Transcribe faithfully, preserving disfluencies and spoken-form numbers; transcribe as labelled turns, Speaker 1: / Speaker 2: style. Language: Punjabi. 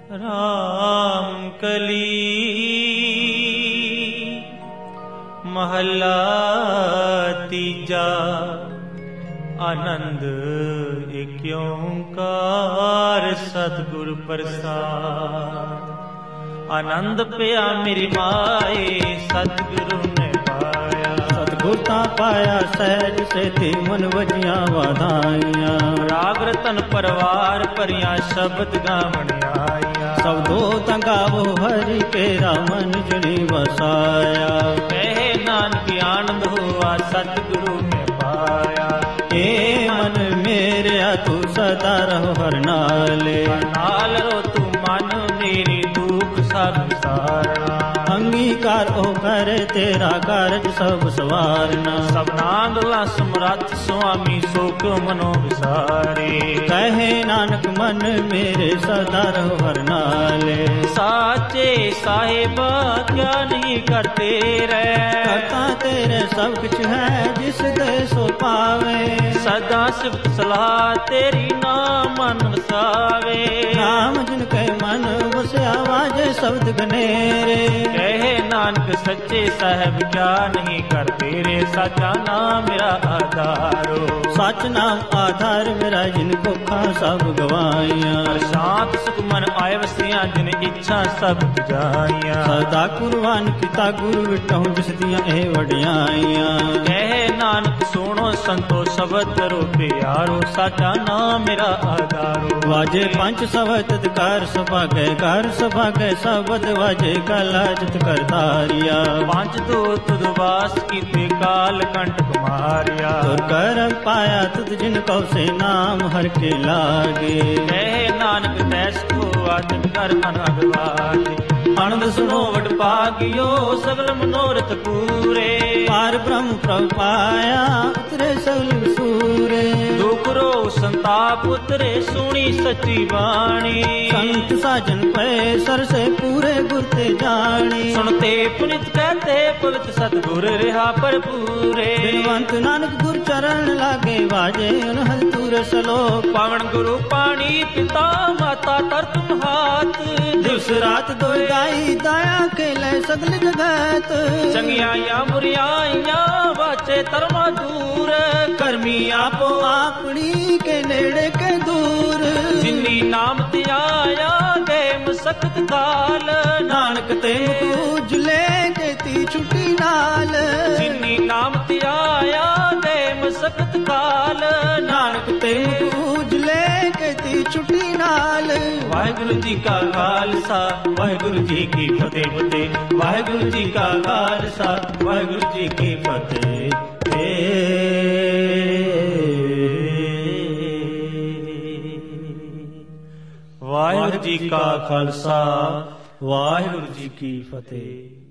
Speaker 1: ਰਾਮ ਕਲੀ ਮਹੱਲਾ ਤੀਜਾ। ਆਨੰਦ ਏਕ ਓੰਕਾਰ ਸਤਿਗੁਰ ਪ੍ਰਸਾਦ। ਆਨੰਦ ਪਿਆ ਮੇਰੀ ਮਾਏ ਸਤਿਗੁਰੂ ਨੇ ਪਾਇਆ।
Speaker 2: ਸਤਿਗੁਰ ਤਾਂ ਪਾਇਆ ਸਹਿਜ ਸੇਤੀ ਮਨ ਵਜੀਆਂ ਵਧਾਈਆਂ।
Speaker 1: ਰਾਗ ਰਤਨ ਪਰਵਾਰ ਭਰੀਆਂ ਸ਼ਬਦ ਗਾਵਣ ਆਈਆਂ।
Speaker 2: ਸਬਦੋ ਤਾਂ ਗਾਵੋ ਹਰਿ ਕੇਰਾ ਮਨ ਜਿਨੀ ਵਸਾਇਆ।
Speaker 1: ਕਹੇ ਨਾਨਕ ਆਨੰਦ ਹੋਆ ਸਤਿਗੁਰੂ ਨੇ ਪਾਇਆ।
Speaker 2: ਏ ਮਨ ਮੇਰਿਆ ਤੂੰ ਸਦਾ ਰਹੋ ਹਰ ਨਾਲੇ।
Speaker 1: ਨਾਲ ਰੋ ਤੂੰ ਮਨ ਮੇਰੀ ਦੁਖ ਸਭ ਵਿਸਾਰਨਾ।
Speaker 2: ਅੰਗੀਕਾਰ ਉਹ ਕਰੇ ਤੇਰਾ ਕਾਰਜ ਸਭ ਸਵਾਰਨਾ।
Speaker 1: ਸਭਨਾ ਗੱਲਾਂ ਸਮਰੱਥ ਸੁਆਮੀ ਸੋਕ ਮਨੋ ਵਿਸਾਰੇ।
Speaker 2: ਕਹੇ ਨਾਨਕ ਮਨ ਮੇਰੇ ਸਦਾ ਰਹੋ ਹਰ ਨਾਲੇ।
Speaker 1: ਸਾਚੇ ਸਾਹਿਬਾ ਕਿਆ ਨਹੀਂ ਕਰਤੇ ਰਹਿ।
Speaker 2: ਕਰਤਾ ਤੇਰੇ ਸਭ ਕੁਛ ਹੈ ਜਿਸ ਦੇ ਸੋ ਪਾਵੇ।
Speaker 1: ਸਦਾ ਸਿਫਤ ਸਲਾਹ ਤੇਰੀ ਨਾਮ ਮਨ ਵਸਾਵੇ।
Speaker 2: ਨਾਮ ਜਿਨ ਕੈ ਮਨ ਵਸਿਆ ਵਾਜੇ ਸ਼ਬਦ ਗਨੇਰੇ।
Speaker 1: ਕਹੇ ਨਾਨਕ ਸੱਚੇ ਸਾਹਿਬ ਕਿਆ ਨਹੀਂ ਕਰਤੇ ਰੇ। ਸਾਚਾ ਨਾਮ ਮੇਰਾ ਆਧਾਰੋ।
Speaker 2: ਸੱਚ ਨਾਮ ਆਧਾਰ ਮੇਰਾ ਜਿਨ ਕੋਖਾਂ ਸਭ ਗਵਾਈਆਂ।
Speaker 1: ਸ਼ਾਂਤ ਸੁਖ ਮਨ ਆਏ ਵਸਿਆ ਜਿਨ ਇੱਛਾ ਸਭ ਜਾਈਆਂ।
Speaker 2: ਸਦਾ ਕੁਰਬਾਨ ਕੀਤਾ ਗੁਰੂ ਵਿਟਹੁ ਜਿਸ ਦੀਆਂ ਇਹ ਵਡਿਆਈਆਂ।
Speaker 1: ਕਹੇ ਨਾਨਕ ਸੁਣੋ ਸੰਤੋ ਸ਼ਬਦ ਰੋ ਪਿਆਰੋ। ਸਾਚਾ ਨਾਮ ਮੇਰਾ ਆਧਾਰੋ।
Speaker 2: ਵਾਜੇ ਪੰਜ ਸਬਦ ਅਧਿਕਾਰ ਸੁਭਾਗੈ ਘਰ ਸੁਭਾਗੈ ਸ਼ਬਦ ਵਾਜੇ ਕਲਾ ਜਿਤ ਕਰਤਾਰਿਆ।
Speaker 1: ਪੰਜ ਦੋ ਤੁਧ ਵਾਸ ਕੀਤੇ ਕਾਲ ਕੰਟਕ ਮਾਰਿਆ।
Speaker 2: ਤੁਰ ਕਰ ਪਾਇਆ ਤੁਧ ਜਿਨ ਕਉ ਸੇ ਨਾਮ ਹਰ ਕੇ ਲਾਗੇ।
Speaker 1: ਕਹੇ ਨਾਨਕ ਤੈਸ ਕੋ ਆਦਿ ਕਰ ਅਨਹਦ ਵਾਜੇ। ਆਨੰਦ ਸੁਣੋ ਵਡ ਭਾਗਿਓ ਸਗਲ ਮਨੋਰਥ ਪੂਰੇ।
Speaker 2: ਪਾਰ ਬ੍ਰਹਮ ਪ੍ਰਭ ਪਾਇਆ ਉਤਰੇ ਸਗਲ ਵਿਸੂਰੇ।
Speaker 1: ਦੁਖ ਰੋ ਸੰਤਾਪ ਉਤਰੇ ਸੁਣੀ ਸੱਚੀ ਬਾਣੀ।
Speaker 2: ਸੰਤ ਸਾਜਨ ਪਏ ਸਰਸੇ ਪੂਰੇ ਗੁਰ ਤੇ ਜਾਣੀ।
Speaker 1: ਸੁਣਤੇ ਪੁਨਿਤ ਕਹਤੇ ਪਵਿੱਤ ਸਤਿਗੁਰ ਰਿਹਾ ਭਰਪੂਰੇ।
Speaker 2: ਬਿਨਵੰਤ ਨਾਨਕ ਗੁਰ ਚਰਨ ਲਾਗੇ ਵਾਜੇ ਅਨਹਦ ਤੂਰੇ ਸਲੋਕ।
Speaker 1: ਪਾਵਨ ਗੁਰੂ ਪਾਣੀ ਪਿਤਾ ਮਾਤਾ ਧਰਤ ਮਹਾਤ।
Speaker 2: ਦਿਵਸ ਰਾਤ ਦੋਇ ਗਾਈ ਦਾਇਆ ਖੇਲੇ ਸਗਲ ਜਗਤ।
Speaker 1: ਚੰਗਿਆਈਆਂ ਬੁਰਿਆਈਆਂ ਵਾਚੇ ਧਰਮਾ ਦੂਰ।
Speaker 2: ਕਰਮੀ ਆਪੋ ਆਪਣੀ ਕੇ ਨੇੜੇ ਕੇ ਦੂਰ।
Speaker 1: ਜਿਨੀ ਨਾਮ ਤੇ ਆਇਆ ਗਏ ਮਸਕਤ ਕਾਲ।
Speaker 2: ਨਾਨਕ ਤੇ ਮੁਖ ਉਜਲੇ ਕੀਤੀ ਛੁੱਟੀ ਨਾਲ।
Speaker 1: ਜਿਨੀ ਨਾਮ ਤੇ ਆਇਆ ਗਏ ਮਸਕਤ ਕਾਲ।
Speaker 2: ਨਾਨਕ ਤੇ ਮੁਖ ਉਜਲੇ ਕੀਤੀ ਛੁੱਟੀ ਨਾਲ।
Speaker 1: ਵਾਹਿਗੁਰੂ ਜੀ ਕਾ ਖਾਲਸਾ ਵਾਹਿਗੁਰੂ ਜੀ ਕੀ ਫਤਿਹ ਫਤਿਹ। ਵਾਹਿਗੁਰੂ ਜੀ ਕਾ ਖਾਲਸਾ ਵਾਹਿਗੁਰੂ ਜੀ ਕੀ ਫਤਿਹ। ਵਾਹਿਗੁਰੂ ਜੀ ਕਾ ਖਾਲਸਾ ਵਾਹਿਗੁਰੂ ਜੀ ਕੀ ਫਤਿਹ।